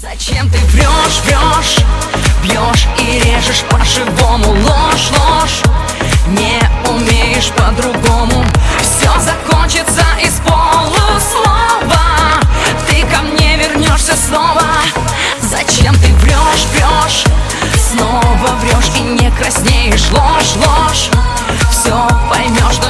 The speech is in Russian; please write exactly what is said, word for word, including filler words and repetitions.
Зачем ты врешь, врешь, бьешь и режешь по-живому? Ложь, ложь, не умеешь по-другому. Все закончится из полуслова. Ты ко мне вернешься снова. Зачем ты врешь, врешь, снова врешь и не краснеешь? Ложь, ложь, все поймешь.